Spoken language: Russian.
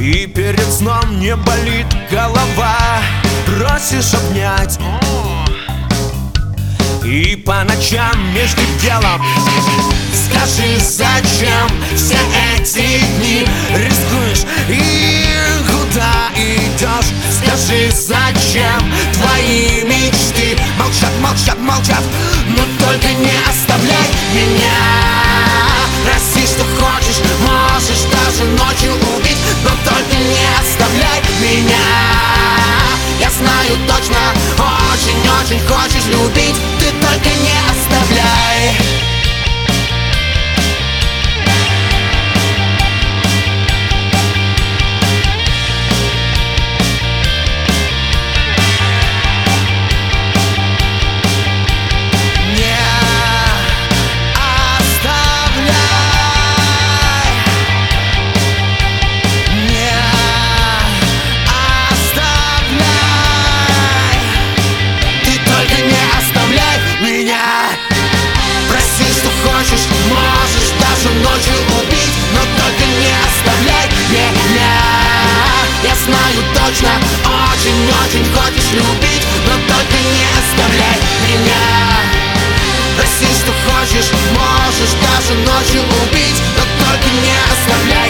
И перед сном не болит голова, просишь обнять. И по ночам между делом скажи, зачем все эти дни рискуешь и куда идешь? Скажи, зачем твои мечты молчат, молчат, молчат? Но только не оставляй меня. Прости, что хочешь, можешь даже ночью убить, но только не оставляй меня. Я знаю точно, очень-очень хочешь любить, ты только не оставляй. Можешь даже ночью убить, но только не оставляй меня. Я знаю точно, очень-очень хочешь любить, но только не оставляй меня. Прости, что хочешь, можешь даже ночью убить, но только не оставляй